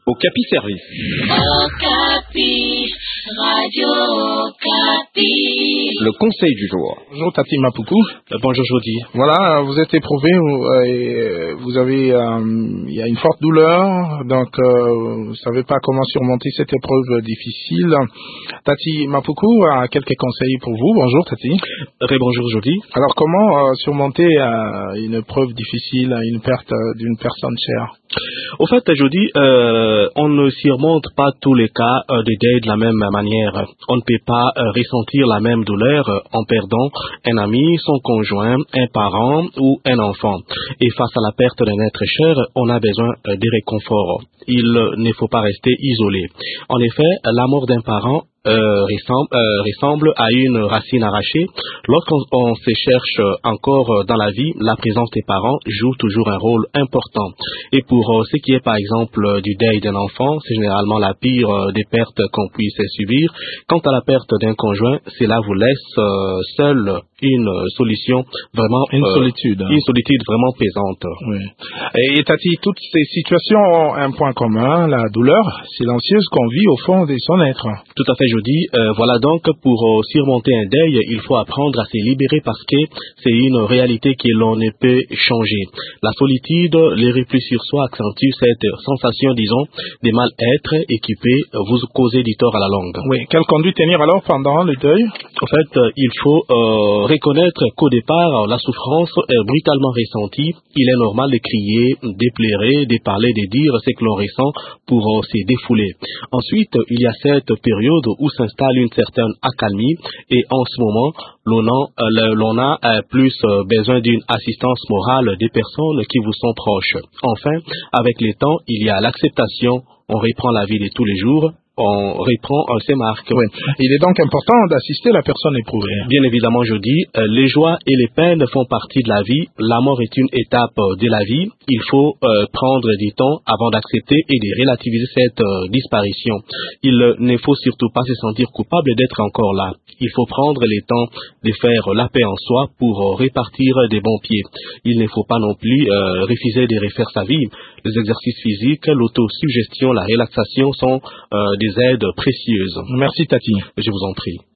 Okapi Service. Okapi, Radio Okapi. Le conseil du jour. Bonjour Tati Mapoukou. Bonjour Jody. Voilà, vous êtes éprouvé, vous avez, il y a une forte douleur, donc vous savez pas comment surmonter cette épreuve difficile. Tati Mapoukou a quelques conseils pour vous. Bonjour Tati. Bonjour Jody. Alors comment surmonter une épreuve difficile, une perte d'une personne chère? Au fait, Jody, on ne surmonte pas tous les cas de deuil de la même manière. On ne peut pas ressentir la même douleur en perdant un ami, son conjoint, un parent ou un enfant. Et face à la perte d'un être cher, on a besoin de réconfort. Il ne faut pas rester isolé. En effet, la mort d'un parent ressemble à une racine arrachée. Lorsqu'on se cherche encore dans la vie, la présence des parents joue toujours un rôle important. Et pour ce qui est par exemple du deuil d'un enfant, c'est généralement la pire des pertes qu'on puisse subir. Quant à la perte d'un conjoint, cela vous laisse seul une solution vraiment une solitude vraiment pesante. Oui. Et Tati, toutes ces situations ont un point commun, la douleur silencieuse qu'on vit au fond de son être. Tout à fait, Jody. Voilà donc, pour surmonter un deuil, il faut apprendre à se libérer parce que c'est une réalité que l'on ne peut changer. La solitude, les replis sur soi accentuent cette sensation, disons, de mal-être et qui peut vous causer du tort à la longue. Oui. Quelle conduite tenir alors pendant le deuil? En fait, il faut reconnaître qu'au départ, la souffrance est brutalement ressentie. Il est normal de crier, de pleurer, de parler, de dire ce que l'on ressent pour se défouler. Ensuite, il y a cette période où s'installe une certaine accalmie et en ce moment, l'on a plus besoin d'une assistance morale des personnes qui vous sont proches. Enfin, avec le temps, il y a l'acceptation. On reprend la vie de tous les jours. On reprend ses marques. Oui. Il est donc important d'assister la personne éprouvée. Bien évidemment, je dis, les joies et les peines font partie de la vie. La mort est une étape de la vie. Il faut prendre du temps avant d'accepter et de relativiser cette disparition. Il ne faut surtout pas se sentir coupable d'être encore là. Il faut prendre le temps de faire la paix en soi pour repartir des bons pieds. Il ne faut pas non plus refuser de refaire sa vie. Les exercices physiques, l'autosuggestion, la relaxation sont des aides précieuses. Merci Tati. Je vous en prie.